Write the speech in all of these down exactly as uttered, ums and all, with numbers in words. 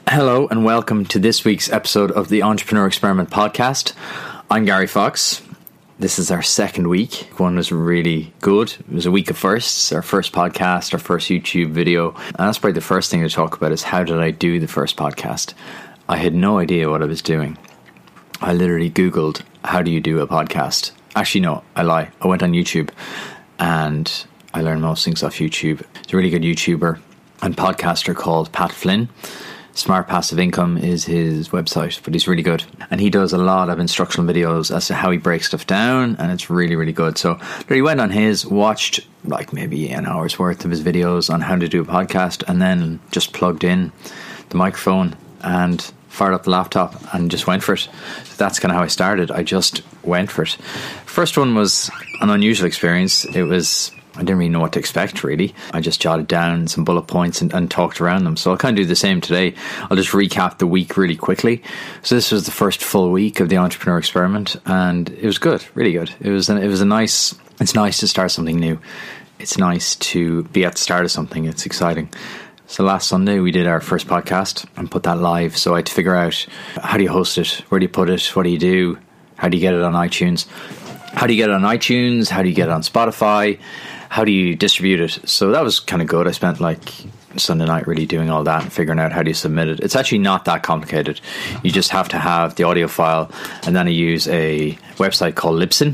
Hello and welcome to this week's episode of the Entrepreneur Experiment podcast. I'm Gary Fox. This is our second week. One was really good. It was a week of firsts, our first podcast, our first YouTube video. And that's probably the first thing to talk about is how did I do the first podcast? I had no idea what I was doing. I literally Googled, how do you do a podcast? Actually, no, I lie. I went on YouTube and I learned most things off YouTube. There's a really good YouTuber and podcaster called Pat Flynn. Smart Passive Income is his website, but he's really good. And he does a lot of instructional videos as to how he breaks stuff down, and it's really, really good. So he went on his, watched like maybe an hour's worth of his videos on how to do a podcast, and then just plugged in the microphone and fired up the laptop and just went for it. So that's kind of how I started. I just went for it. First one was an unusual experience. It was... I didn't really know what to expect, really. I just jotted down some bullet points and, and talked around them. So I'll kind of do the same today. I'll just recap the week really quickly. So this was the first full week of the Entrepreneur Experiment, and it was good, really good. It was, an, it was a nice, it's nice to start something new. It's nice to be at the start of something. It's exciting. So last Sunday we did our first podcast and put that live. So I had to figure out, how do you host it? Where do you put it? What do you do? How do you get it on iTunes? How do you get it on iTunes? How do you get it on Spotify? How do you distribute it? So that was kind of good. I spent like Sunday night really doing all that and figuring out how do you submit it. It's actually not that complicated. You just have to have the audio file, and then I use a website called Libsyn,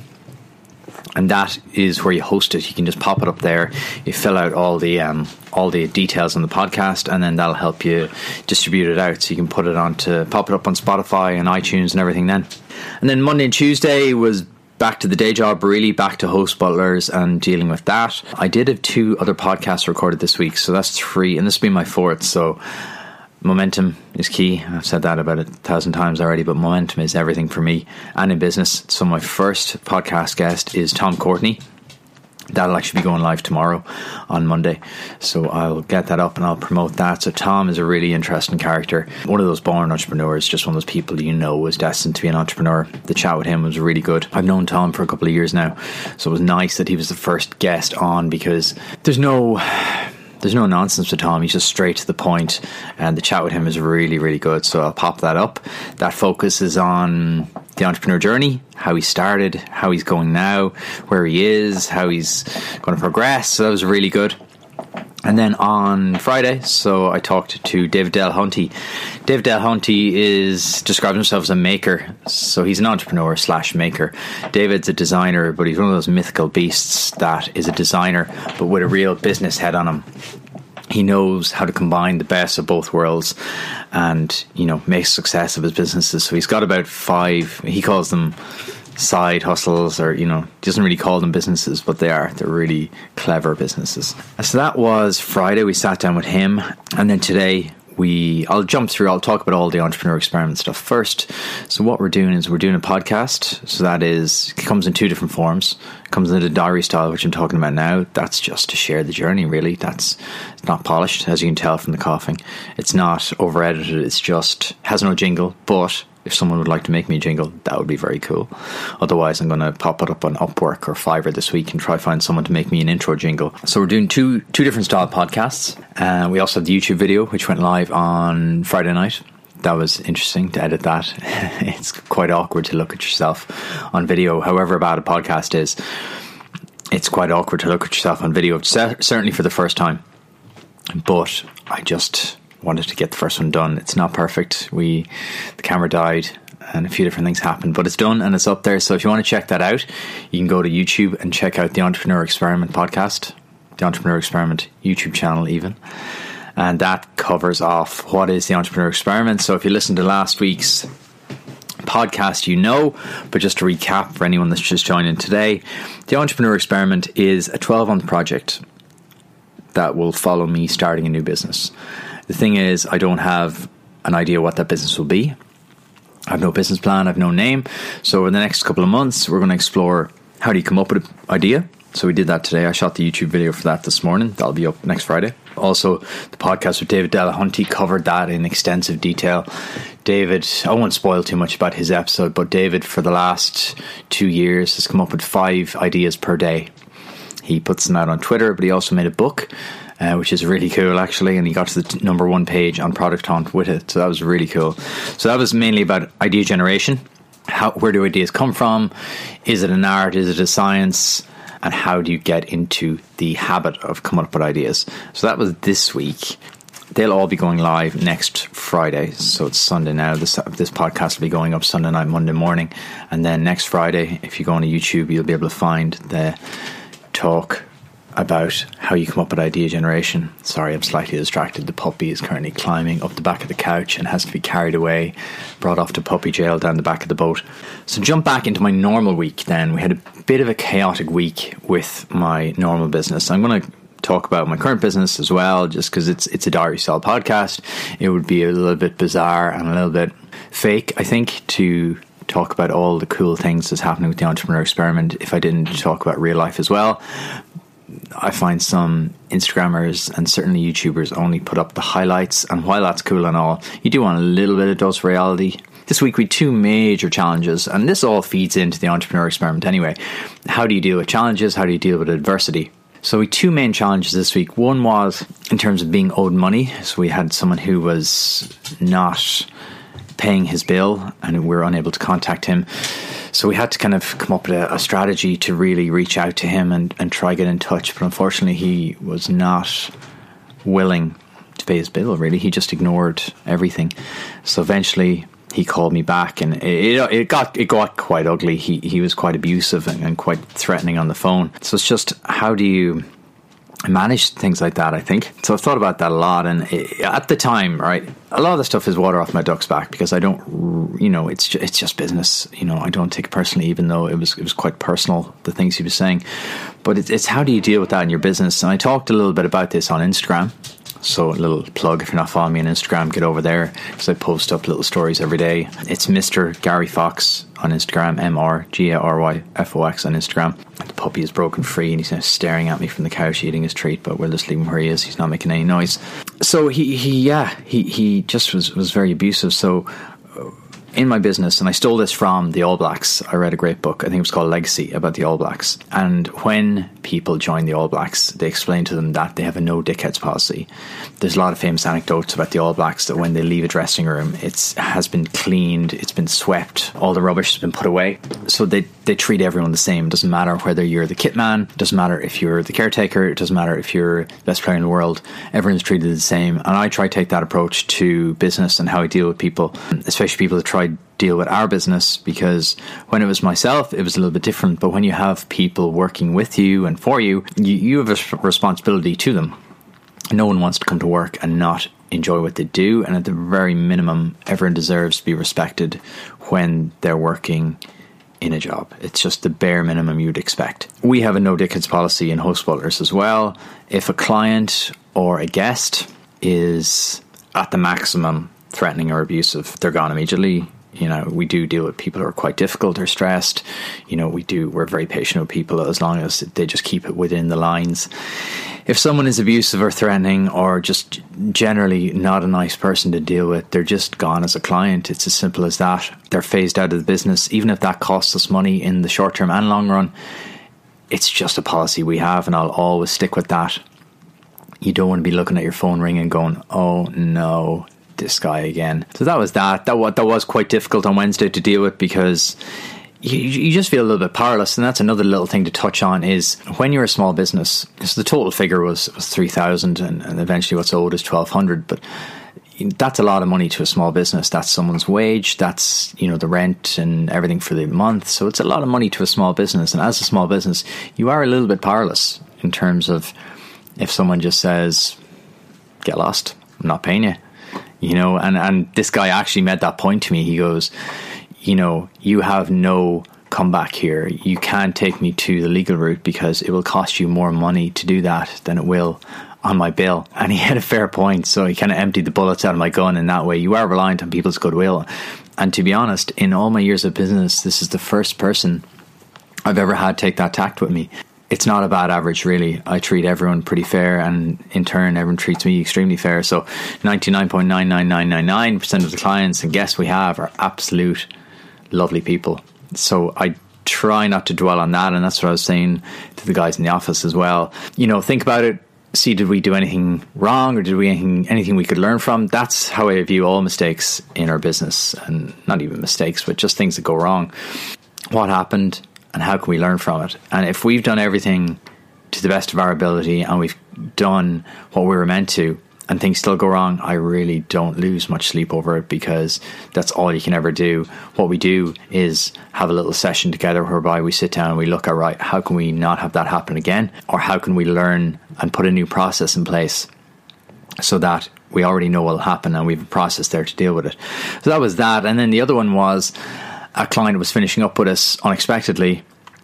and that is where you host it. You can just pop it up there. You fill out all the um, all the details on the podcast, and then that'll help you distribute it out. So you can put it onto pop it up on Spotify and iTunes and everything then. And then Monday and Tuesday was back to the day job, really back to host butlers and dealing with that. I did have two other podcasts recorded this week, so that's three, and this will be my fourth. So momentum is key. I've said that about a thousand times already, but momentum is everything for me and in business. So my first podcast guest is Tom Courtney. That'll actually be going live tomorrow on Monday. So I'll get that up and I'll promote that. So Tom is a really interesting character. One of those born entrepreneurs, just one of those people you know was destined to be an entrepreneur. The chat with him was really good. I've known Tom for a couple of years now. So it was nice that he was the first guest on, because there's no... There's no nonsense with Tom. He's just straight to the point, and the chat with him is really, really good. So I'll pop that up. That focuses on the entrepreneur journey, how he started, how he's going now, where he is, how he's going to progress. So that was really good. And then on Friday, so I talked to David Delahunty. David Delahunty is describes himself as a maker. So he's an entrepreneur slash maker. David's a designer, but he's one of those mythical beasts that is a designer, but with a real business head on him. He knows how to combine the best of both worlds and, you know, make success of his businesses. So he's got about five, he calls them side hustles, or, you know, he doesn't really call them businesses, but they are. They're really clever businesses. So that was Friday. We sat down with him, and then today we I'll jump through I'll talk about all the Entrepreneur Experiment stuff first. So what we're doing is we're doing a podcast. So that is, it comes in two different forms. It comes in a diary style, which I'm talking about now. That's just to share the journey, really. That's it's not polished, as you can tell from the coughing. It's not over edited. It's just has no jingle, but if someone would like to make me a jingle, that would be very cool. Otherwise, I'm going to pop it up on Upwork or Fiverr this week and try find someone to make me an intro jingle. So we're doing two two different style podcasts. Uh, we also have the YouTube video, which went live on Friday night. That was interesting to edit that. It's quite awkward to look at yourself on video. However bad a podcast is, it's quite awkward to look at yourself on video, certainly for the first time. But I just wanted to get the first one done. It's not perfect. We the camera died and a few different things happened, but it's done and it's up there. So if you want to check that out, you can go to YouTube and check out the Entrepreneur Experiment podcast, the Entrepreneur Experiment YouTube channel even, and that covers off what is the Entrepreneur Experiment. So if you listen to last week's podcast, you know, but just to recap for anyone that's just joining today, the Entrepreneur Experiment is a twelve month project that will follow me starting a new business. The thing is, I don't have an idea what that business will be. I have no business plan, I have no name. So in the next couple of months, we're going to explore how do you come up with an idea. So we did that today. I shot the YouTube video for that this morning. That'll be up next Friday. Also, the podcast with David Delahunty covered that in extensive detail. David, I won't spoil too much about his episode, but David, for the last two years, has come up with five ideas per day. He puts them out on Twitter, but he also made a book. uh, which is really cool actually. And he got to the t- number one page on Product Hunt with it. So that was really cool. So that was mainly about idea generation. How, where do ideas come from? Is it an art? Is it a science? And how do you get into the habit of coming up with ideas? So that was this week. They'll all be going live next Friday. So it's Sunday now. This this podcast will be going up Sunday night, Monday morning. And then next Friday, if you go on YouTube, you'll be able to find the talk about how you come up with idea generation. Sorry, I'm slightly distracted. The puppy is currently climbing up the back of the couch and has to be carried away, brought off to puppy jail down the back of the boat. So jump back into my normal week then. We had a bit of a chaotic week with my normal business. I'm going to talk about my current business as well, just because it's it's a diary style podcast. It would be a little bit bizarre and a little bit fake, I think, to talk about all the cool things that's happening with the Entrepreneur Experiment if I didn't talk about real life as well. I find some Instagrammers and certainly YouTubers only put up the highlights, and while that's cool and all, you do want a little bit of dose of reality. This week we had two major challenges, and this all feeds into the Entrepreneur Experiment anyway. How do you deal with challenges? How do you deal with adversity? So we had two main challenges this week. One was in terms of being owed money. So we had someone who was not paying his bill and we were unable to contact him. So we had to kind of come up with a, a strategy to really reach out to him and, and try get in touch. But unfortunately, he was not willing to pay his bill, really. He just ignored everything. So eventually he called me back, and it, it got it got quite ugly. He he was quite abusive and, and quite threatening on the phone. So it's just, how do you manage things like that, I think. So I've thought about that a lot, and it, at the time, right, a lot of the stuff is water off my duck's back because I don't, you know, it's just, it's just business. You know, I don't take it personally, even though it was it was quite personal, the things he was saying. But it's, it's how do you deal with that in your business? And I talked a little bit about this on Instagram. So a little plug, if you're not following me on Instagram, get over there because I post up little stories every day. It's Mister Gary Fox on Instagram, M R G A R Y F O X on Instagram. The puppy is broken free and he's now staring at me from the couch eating his treat, but we'll just leave him where he is. He's not making any noise. So he, he yeah, he, he just was, was very abusive. So in my business, and I stole this from the All Blacks. I read a great book, I think it was called Legacy, about the All Blacks. And when people join the All Blacks, they explain to them that they have a no dickheads policy. There's a lot of famous anecdotes about the All Blacks that when they leave a dressing room, it has been cleaned, it's been swept, all the rubbish has been put away. So they, they treat everyone the same. It doesn't matter whether you're the kit man, it doesn't matter if you're the caretaker, it doesn't matter if you're the best player in the world. Everyone's treated the same. And I try to take that approach to business and how I deal with people, especially people that try deal with our business, because when it was myself it was a little bit different, but when you have people working with you and for you, you, you have a responsibility to them. No one wants to come to work and not enjoy what they do, and at the very minimum everyone deserves to be respected when they're working in a job. It's just the bare minimum you'd expect. We have a no dickheads policy in Host Builders as well. If a client or a guest is at the maximum threatening or abusive, they're gone immediately. You know, we do deal with people who are quite difficult or stressed. You know, we do, we're very patient with people as long as they just keep it within the lines. If someone is abusive or threatening or just generally not a nice person to deal with, they're just gone as a client. It's as simple as that. They're phased out of the business, even if that costs us money in the short term and long run. It's just a policy we have, and I'll always stick with that. You don't want to be looking at your phone ring and going, oh no, this guy again. So that was that. That was, that was quite difficult on Wednesday to deal with, because you, you just feel a little bit powerless. And that's another little thing to touch on, is when you're a small business, so the total figure was, was three thousand, and, and eventually what's owed is twelve hundred, but that's a lot of money to a small business. That's someone's wage, that's, you know, the rent and everything for the month. So it's a lot of money to a small business, and as a small business you are a little bit powerless in terms of, if someone just says, get lost, I'm not paying you. You know, and, and this guy actually made that point to me. He goes, you know, you have no comeback here. You can't take me to the legal route because it will cost you more money to do that than it will on my bill. And he had a fair point. So he kind of emptied the bullets out of my gun in that way. You are reliant on people's goodwill. And to be honest, in all my years of business, this is the first person I've ever had take that tact with me. It's not a bad average, really. I treat everyone pretty fair, and in turn everyone treats me extremely fair. So ninety-nine point nine nine nine nine nine percent of the clients and guests we have are absolute lovely people. So I try not to dwell on that, and that's what I was saying to the guys in the office as well. You know, think about it. see, did we do anything wrong, or did we anything, anything we could learn from? That's how I view all mistakes in our business, and not even mistakes, but just things that go wrong. What happened, and how can we learn from it? And if we've done everything to the best of our ability, and we've done what we were meant to, and things still go wrong, I really don't lose much sleep over it, because that's all you can ever do. What we do is have a little session together whereby we sit down and we look at, right, how can we not have that happen again? Or how can we learn and put a new process in place so that we already know what will happen and we have a process there to deal with it. So that was that. And then the other one was a client was finishing up with us unexpectedly,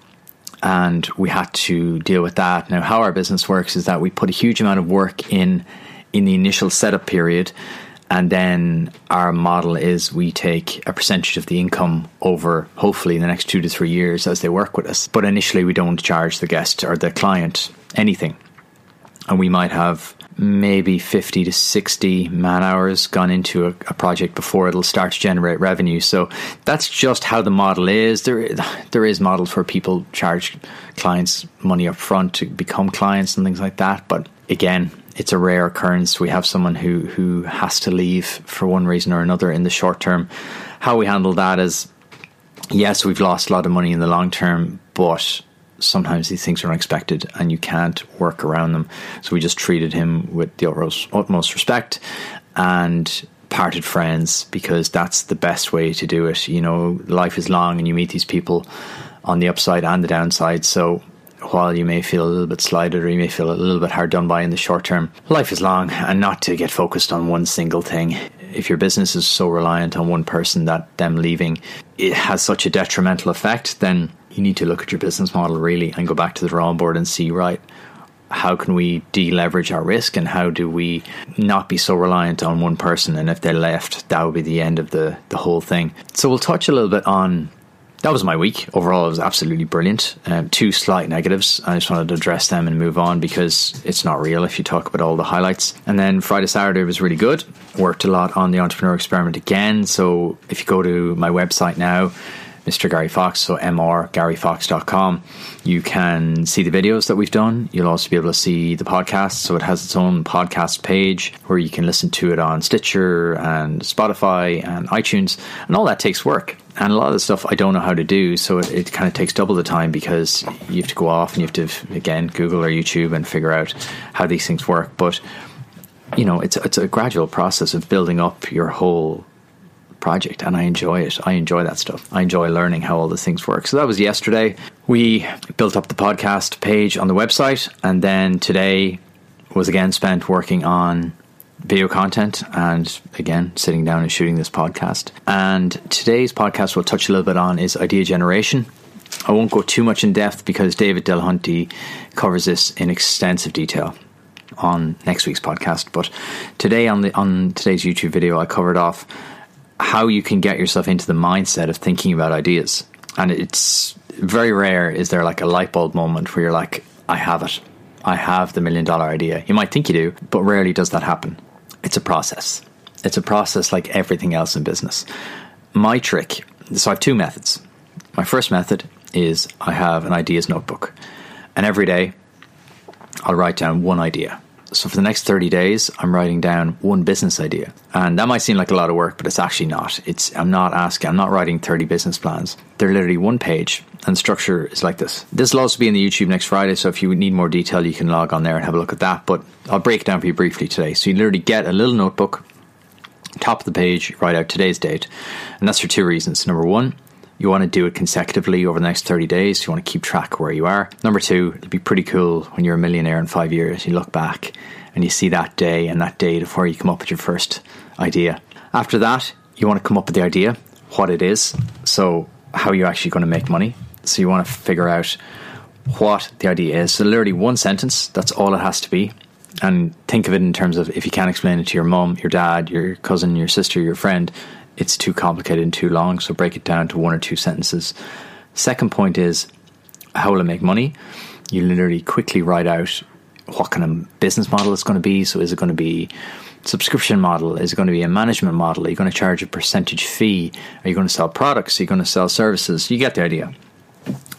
and we had to deal with that. Now, how our business works is that we put a huge amount of work in in the initial setup period, and then our model is we take a percentage of the income over hopefully the next two to three years as they work with us. But initially we don't charge the guest or the client anything, and we might have maybe fifty to sixty man hours gone into a, a project before it'll start to generate revenue. So that's just how the model is. There, there is models where people charge clients money up front to become clients and things like that. But again, it's a rare occurrence. We have someone who, who has to leave for one reason or another in the short term. How we handle that is, yes, we've lost a lot of money in the long term, but sometimes these things are unexpected and you can't work around them. So we just treated him with the utmost, utmost respect and parted friends, because that's the best way to do it. You know, life is long and you meet these people on the upside and the downside. So while you may feel a little bit slighted or you may feel a little bit hard done by in the short term, life is long, and not to get focused on one single thing. If your business is so reliant on one person that them leaving, it has such a detrimental effect, then you need to look at your business model really and go back to the drawing board and see, right, how can we deleverage our risk, and how do we not be so reliant on one person? And if they left, that would be the end of the, the whole thing. So we'll touch a little bit on, that was my week. Overall, it was absolutely brilliant. Um, two slight negatives. I just wanted to address them and move on, because it's not real if you talk about all the highlights. And then Friday, Saturday was really good. Worked a lot on the Entrepreneur Experiment again. So if you go to my website now, Mister Gary Fox, so m r gary fox dot com, you can see the videos that we've done. You'll also be able to see the podcast. So it has its own podcast page where you can listen to it on Stitcher and Spotify and iTunes, and all that takes work. And a lot of the stuff I don't know how to do, so it, it kind of takes double the time, because you have to go off and you have to, again, Google or YouTube and figure out how these things work. But, you know, it's it's a gradual process of building up your whole project, and I enjoy it. I enjoy that stuff. I enjoy learning how all the things work. So that was yesterday. We built up the podcast page on the website, and then today was again spent working on video content and again sitting down and shooting this podcast. And today's podcast we'll touch a little bit on is idea generation. I won't go too much in depth because David Delahunty covers this in extensive detail on next week's podcast. But today on the on today's YouTube video, I covered off how you can get yourself into the mindset of thinking about ideas. And it's very rare is there like a light bulb moment where you're like, I have it. I have the million dollar idea. You might think you do, but rarely does that happen. It's a process. It's a process like everything else in business. My trick, so I have two methods. My first method is I have an ideas notebook, and every day I'll write down one idea. So for the next thirty days, I'm writing down one business idea. And that might seem like a lot of work, but it's actually not. It's I'm not asking, I'm not writing thirty business plans. They're literally one page, and structure is like this. This will also be in the YouTube next Friday, so if you need more detail, you can log on there and have a look at that. But I'll break it down for you briefly today. So you literally get a little notebook, top of the page, write out today's date. And that's for two reasons. Number one, you want to do it consecutively over the next thirty days. You want to keep track of where you are. Number two, it'll be pretty cool when you're a millionaire in five years. You look back and you see that day and that date of where you come up with your first idea. After that, you want to come up with the idea, what it is. So how you're actually going to make money. So you want to figure out what the idea is. So literally one sentence, that's all it has to be. And think of it in terms of if you can't explain it to your mum, your dad, your cousin, your sister, your friend, it's too complicated and too long. So break it down to one or two sentences. Second point is, how will it make money? You literally quickly write out what kind of business model it's going to be. So is it going to be subscription model? Is it going to be a management model? Are you going to charge a percentage fee? Are you going to sell products? Are you going to sell services? You get the idea.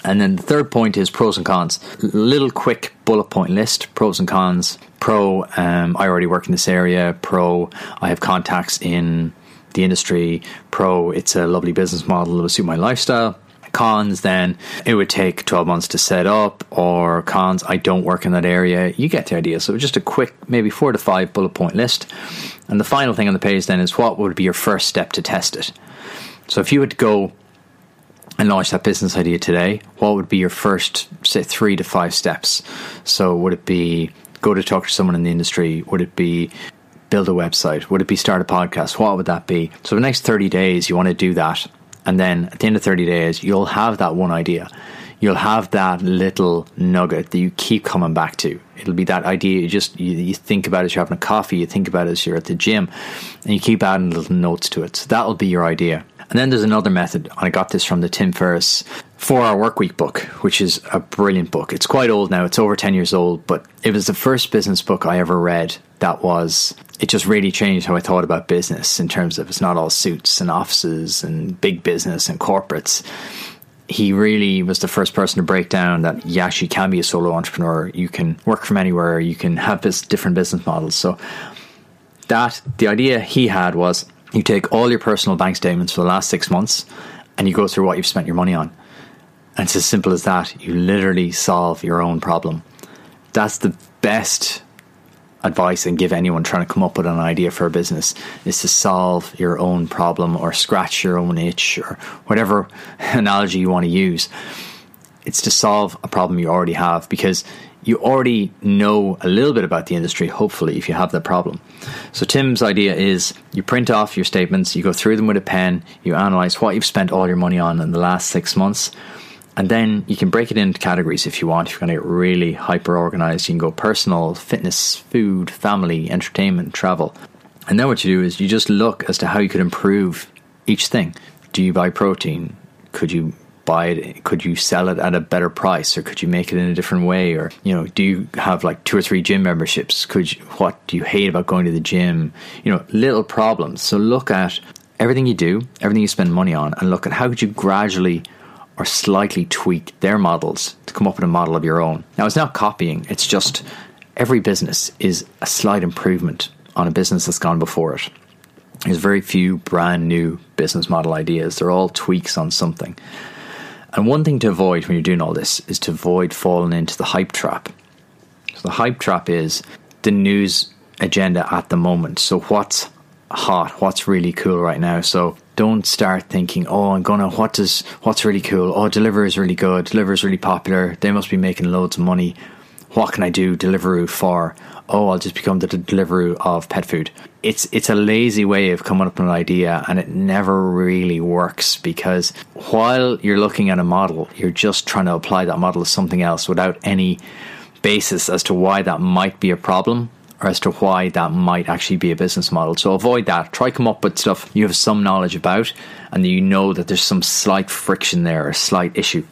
And then the third point is pros and cons. Little quick bullet point list, pros and cons. Pro, um, I already work in this area. Pro, I have contacts in the industry. Pro, it's a lovely business model that will suit my lifestyle. Cons, then it would take twelve months to set up, or cons, I don't work in that area. You get the idea. So just a quick, maybe four to five bullet point list. And the final thing on the page then is what would be your first step to test it. So if you would go and launch that business idea today, what would be your first, say, three to five steps? So would it be go to talk to someone in the industry? Would it be build a website? Would it be start a podcast? What would that be? So the next thirty days, you want to do that. And then at the end of thirty days, you'll have that one idea. You'll have that little nugget that you keep coming back to. It'll be that idea. You just, you, you think about it as you're having a coffee. You think about it as you're at the gym. And you keep adding little notes to it. So that'll be your idea. And then there's another method. I got this from the Tim Ferriss four hour Workweek book, which is a brilliant book. It's quite old now. It's over ten years old. But it was the first business book I ever read that was... It just really changed how I thought about business in terms of it's not all suits and offices and big business and corporates. He really was the first person to break down that you actually can be a solo entrepreneur. You can work from anywhere. You can have this different business models. So that the idea he had was you take all your personal bank statements for the last six months and you go through what you've spent your money on. And it's as simple as that. You literally solve your own problem. That's the best advice and give anyone trying to come up with an idea for a business, is to solve your own problem or scratch your own itch or whatever analogy you want to use. It's to solve a problem you already have, because you already know a little bit about the industry, hopefully, if you have that problem. So Tim's idea is you print off your statements, you go through them with a pen, you analyze what you've spent all your money on in the last six months. And then you can break it into categories if you want. If you're going to get really hyper organized, you can go personal, fitness, food, family, entertainment, travel. And then what you do is you just look as to how you could improve each thing. Do you buy protein? Could you buy it? Could you sell it at a better price? Or could you make it in a different way? Or, you know, do you have like two or three gym memberships? Could you, what do you hate about going to the gym? You know, little problems. So look at everything you do, everything you spend money on, and look at how could you gradually or slightly tweak their models to come up with a model of your own. Now, it's not copying. It's just every business is a slight improvement on a business that's gone before it. There's very few brand new business model ideas. They're all tweaks on something. And one thing to avoid when you're doing all this is to avoid falling into the hype trap. So the hype trap is the news agenda at the moment. So what's hot? What's really cool right now? So don't start thinking, oh, I'm gonna, what does, what's really cool? Oh, Deliveroo is really good. Deliveroo is really popular. They must be making loads of money. What can I do Deliveroo for? Oh, I'll just become the Deliveroo of pet food. It's it's a lazy way of coming up with an idea, and it never really works, because while you're looking at a model, you're just trying to apply that model to something else without any basis as to why that might be a problem, or as to why that might actually be a business model. So avoid that. Try come up with stuff you have some knowledge about, and you know that there's some slight friction there, a slight issue.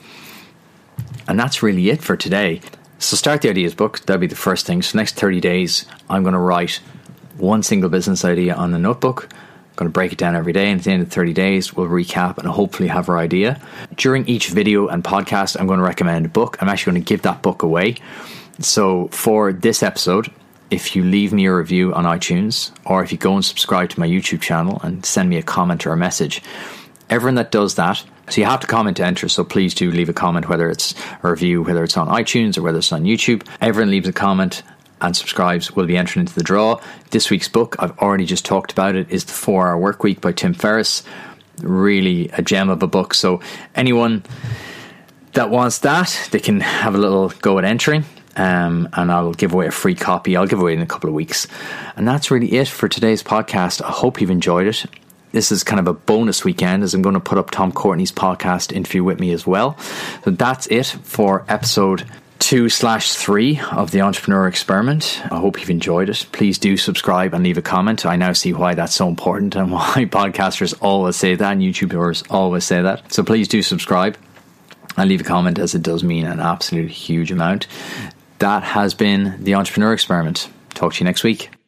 And that's really it for today. So start the ideas book. That'll be the first thing. So next thirty days, I'm going to write one single business idea on a notebook. I'm going to break it down every day, and at the end of thirty days, we'll recap and hopefully have our idea. During each video and podcast, I'm going to recommend a book. I'm actually going to give that book away. So for this episode, if you leave me a review on iTunes, or if you go and subscribe to my YouTube channel and send me a comment or a message, everyone that does that, so you have to comment to enter, so please do leave a comment, whether it's a review, whether it's on iTunes or whether it's on YouTube. Everyone leaves a comment and subscribes will be entered into the draw. This week's book, I've already just talked about it, is The four hour Workweek by Tim Ferriss. Really a gem of a book. So anyone that wants that, they can have a little go at entering. Um, and I'll give away a free copy. I'll give away in a couple of weeks. And that's really it for today's podcast. I hope you've enjoyed it. This is kind of a bonus weekend, as I'm going to put up Tom Courtney's podcast interview with me as well. So that's it for episode two slash three of the Entrepreneur Experiment. I hope you've enjoyed it. Please do subscribe and leave a comment. I now see why that's so important and why podcasters always say that and YouTubers always say that. So please do subscribe and leave a comment, as it does mean an absolute huge amount. That has been the Entrepreneur Experiment. Talk to you next week.